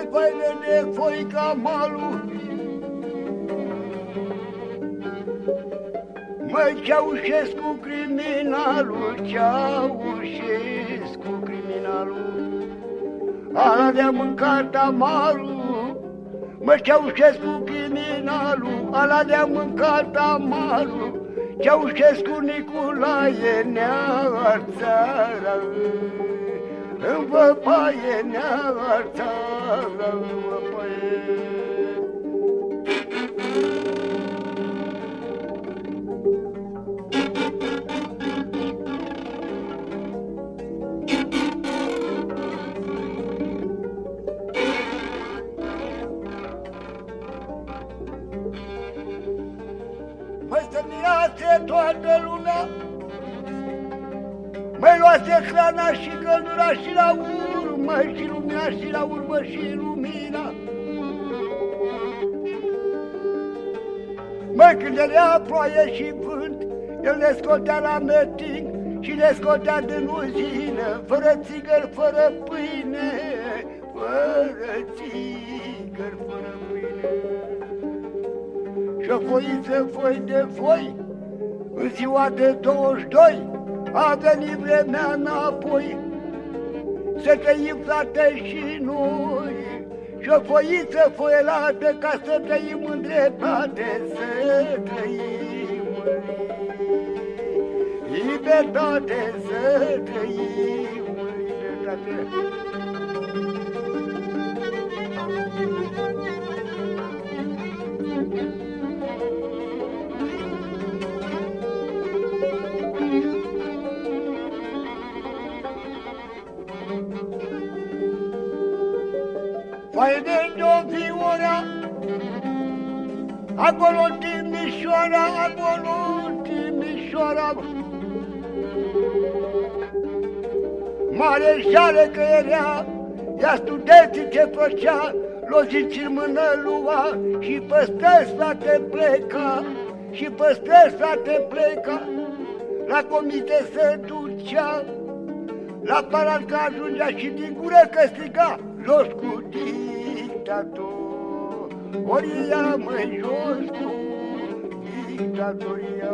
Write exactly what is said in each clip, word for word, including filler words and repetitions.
mai faine de foi ca malul. Măi, Ceaușescu criminalul, Ceaușescu criminalul, ala de-a mâncat amarul. Mă, Ceaușescu criminalul, ala de-a mâncat amarul. Ceaușescu Nicolae ne-a țara, în văpaie ne-a țara, în văpaie. Măi, să mirase toată lumea, măi, luase hrana și căldura și la urmă, și lumina și la urmă și lumina. Măi, când era ploaie și vânt, el ne scotea la meeting și ne scotea din uzină, fără țigări, fără pâine, fără țigări, fără pâine. Și-o foiță, foi de foi, în ziua de douăzeci și doi, a venit vremea înapoi, să trăim, frate, și noi. Și-o foiță, foielată, ca să trăim în dreptate, să trăim în libertate, să trăim în libertate. Faine de-o Vioara, acolo în Timișoara, acolo în Timișoara. Mare șale că era, ea studenții ce făcea, loziți în mână lua și pe străzi, frate, pleca, și pe străzi, frate, pleca, la comite se ducea, la palat că ajungea și din gură că striga, jos cu dictatoria, măi, jos cu dictatoria.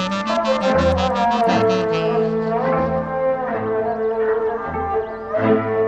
Thank you.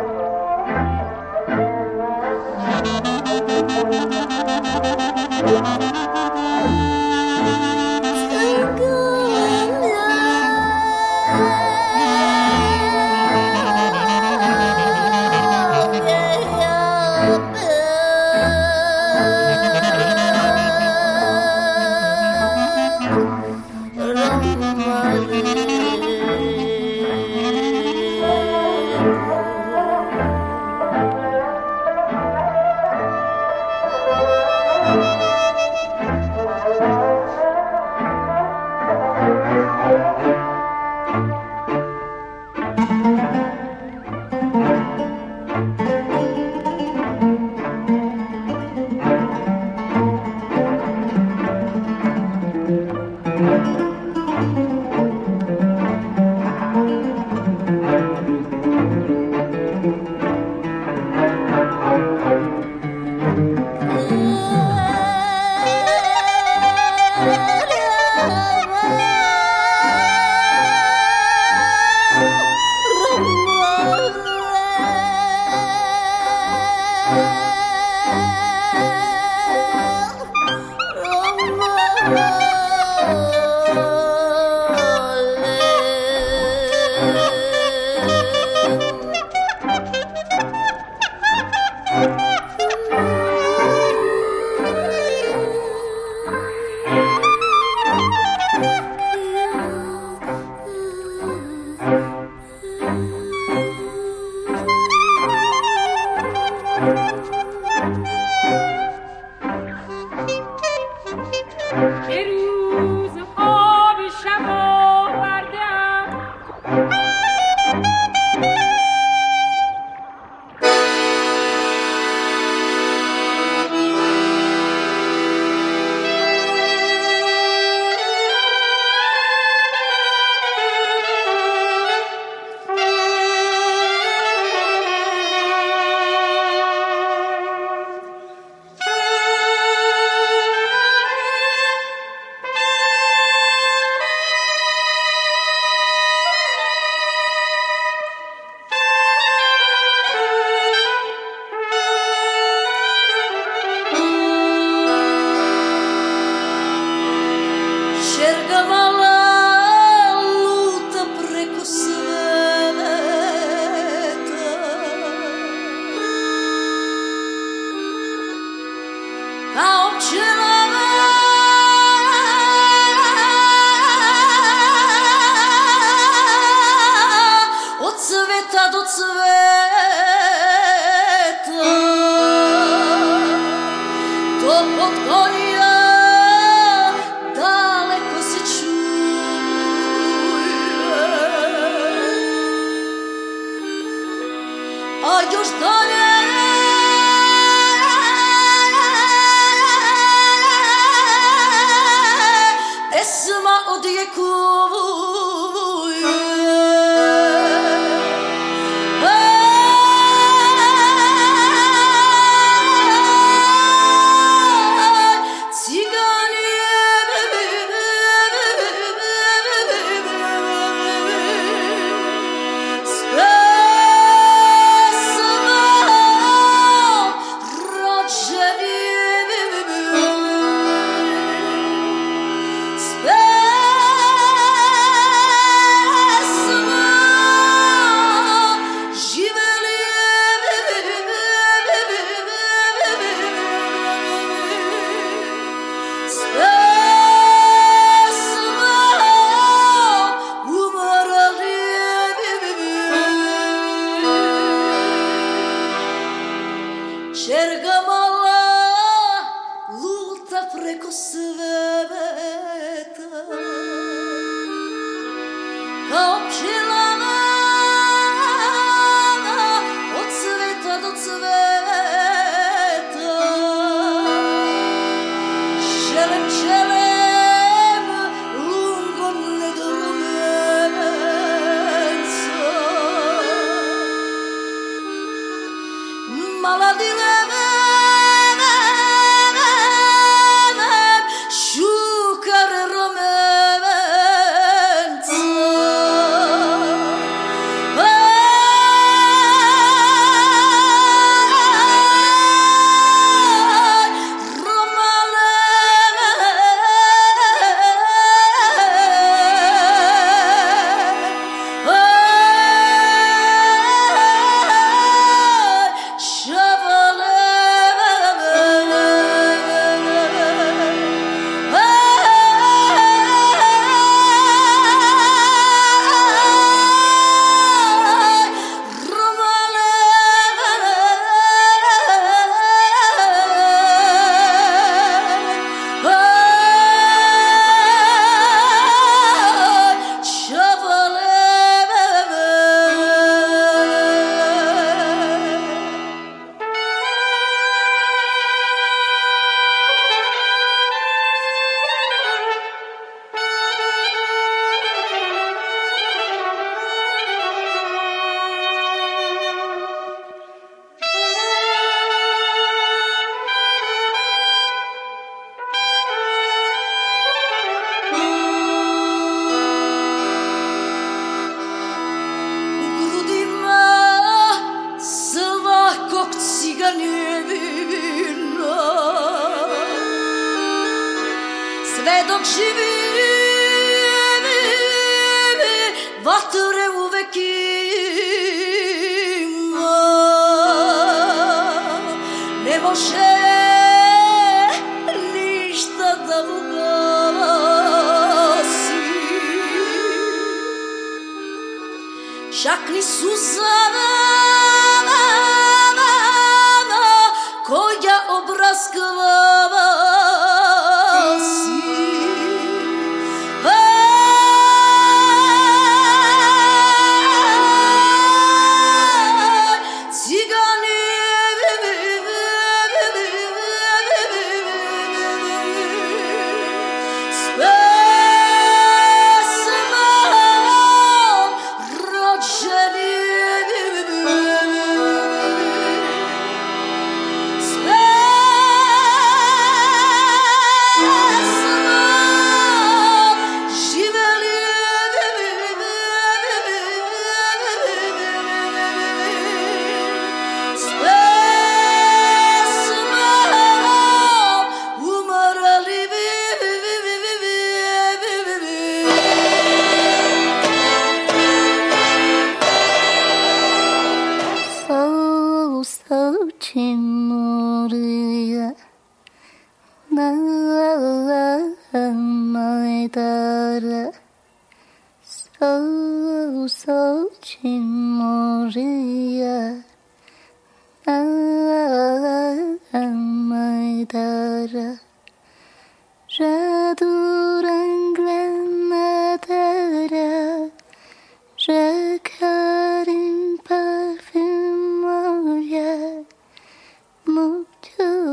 Je Karim parfum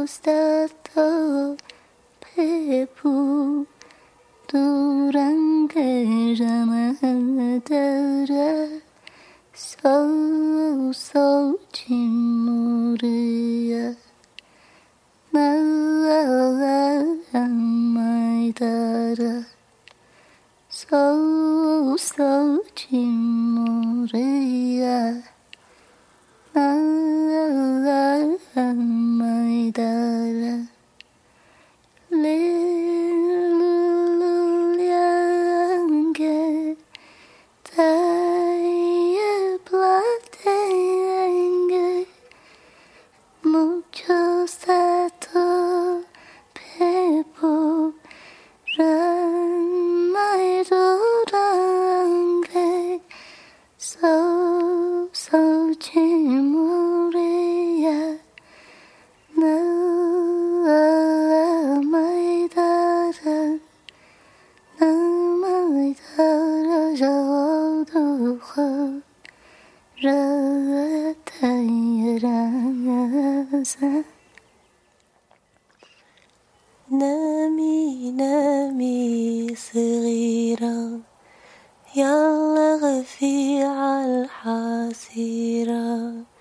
stato pepu durante jamadara so so chimuria na maidara so so chimuria na maidara lululyange taye platenge mucho stato pepo ramai durange so so chimuria na maidara na maidara jawduha ratayaraza نامي نامي صغيرة يلا رفيع الحصيرة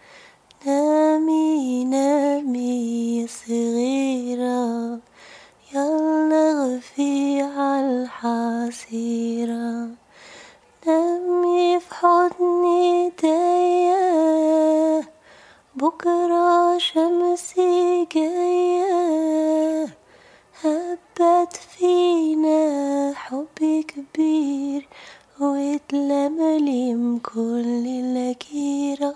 نامي نامي صغيرة يلا رفيع الحصيرة نامي في حضني داية بكرة شمسي جاية هبت فينا حب كبير واتلملم كل الجيرة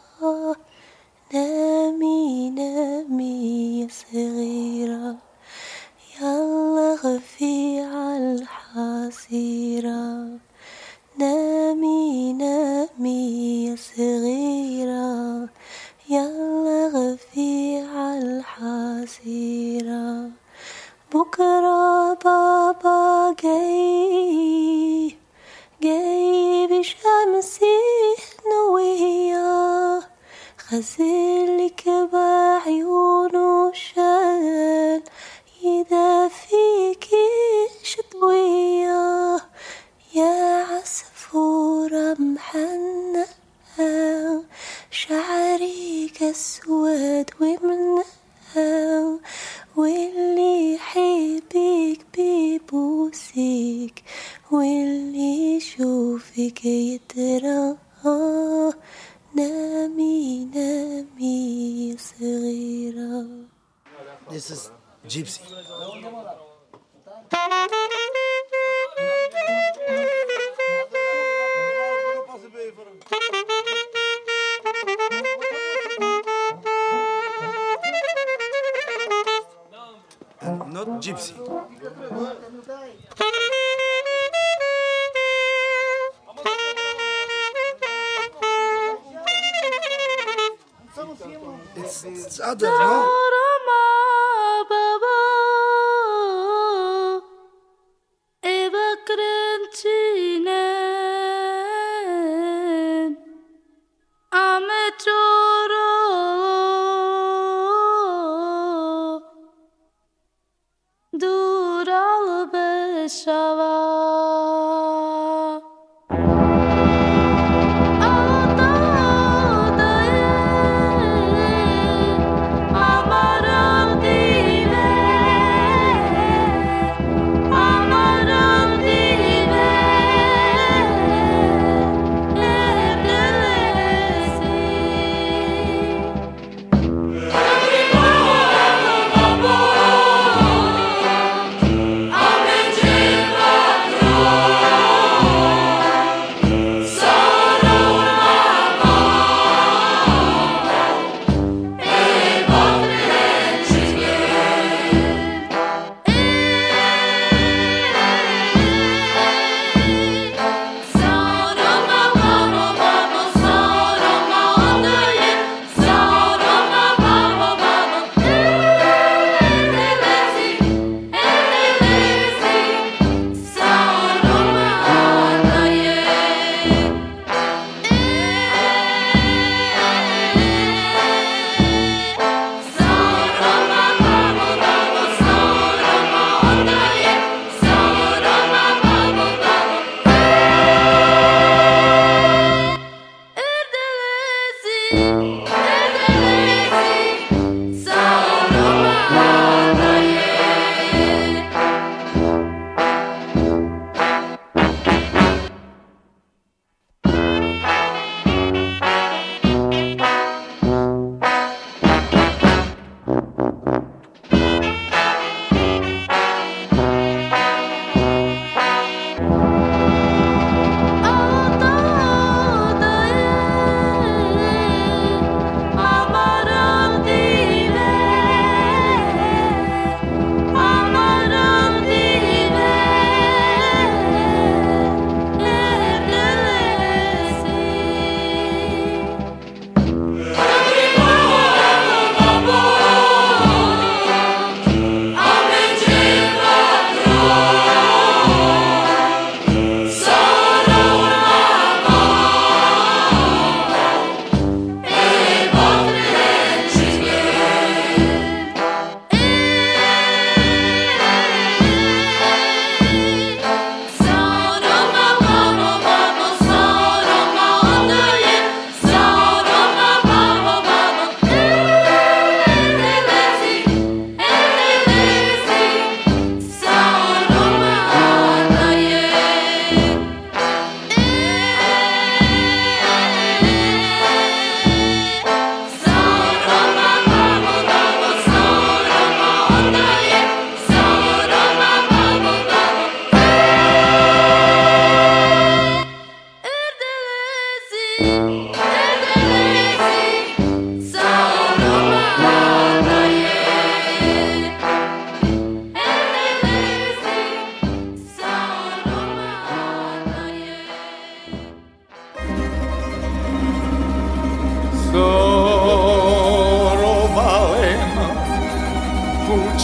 نامي نامي صغيرة يلا رفيع الحصيرة نامي نامي صغيرة يلا رفيع الحصيرة بكرة بابا جاي جاي بشمسي نوية غزلك بعيونه شال يدافيكي شتوية يا عصفورة محنقة شعرك أسود ومنقى واللي يحبك بيبوسك واللي يشوفك يترى نامي نامي صغيرة. This is Gypsy. And not Gypsy. It's, it's other, no? Oh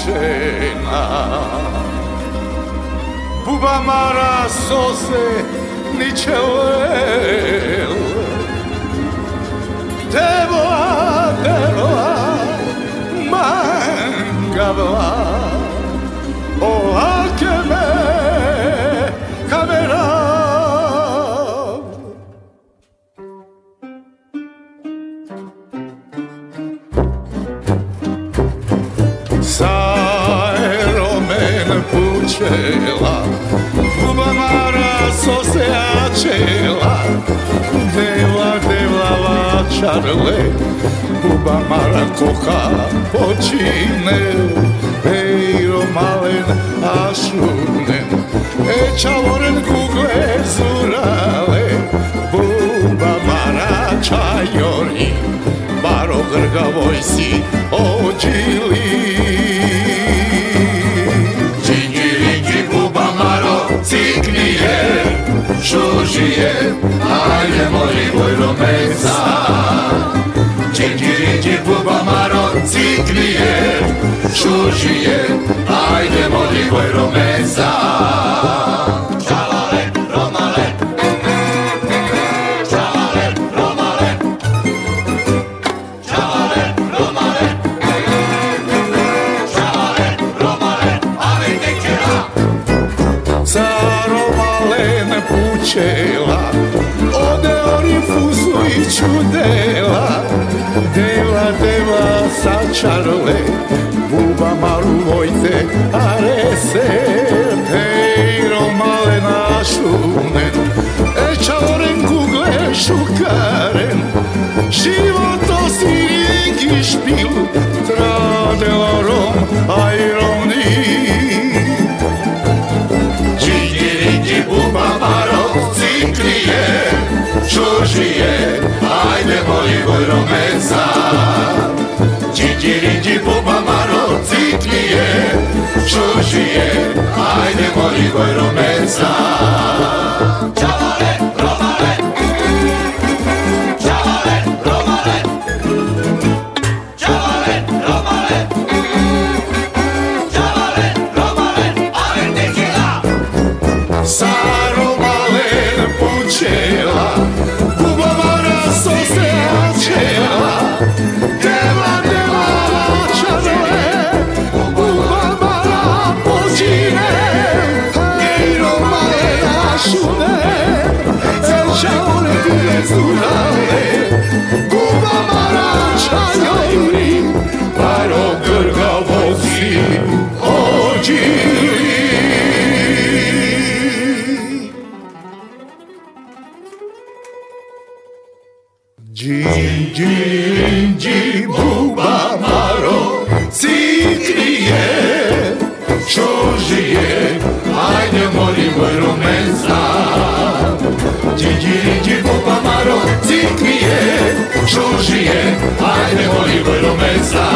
čena. Buba mara sose niče lel. Devla, devla, mangavla, olakeme kamera. Sajromen pučela, buba mara sose ačela, devla, devla vačarle, buba mara koha počine, ejro malen ašunen, e čavoren kugle zurale, buba mara čajori, baro grgavoj si ođili. Džingi ringi buba maro ciknije, šužije, ajde moli vojro mesa. Džingi ringi buba maro ciknije, šužije, ajde moli vojro mesa. Čalale, romale, čalale, romale, čalale, romale, čalale, romale, ave tekera. Zaromalen pučela, ode orifusu i čudela, deva, deva sačarle, buba maru vojte arese, ejro male našunen, e čavoren kugle šukaren, životo si ringi špil, tradelarom ajroni. Džingi ringi buba maro ciklije, čužije, ajde moli vojro mesa. Džingi ringi buba maro ciklije, čužije, ajde moli vojro mesa. Čavale, romale, čavale, romale, čavale, romale, čavale, romale, ave tekila. Saromalen pučela, buba mara sose ačela, deva, deva vačarle, buba mara počine, ejro male našune, čaure kugle zurale, buba mara čajori, baro grgavoci ođili. Džingi ringi buba maro ciklije, čužije, ajde moli vojro mesa. Džingi ringi buba maro ciklije, čužije, ajde moli vojro mesa.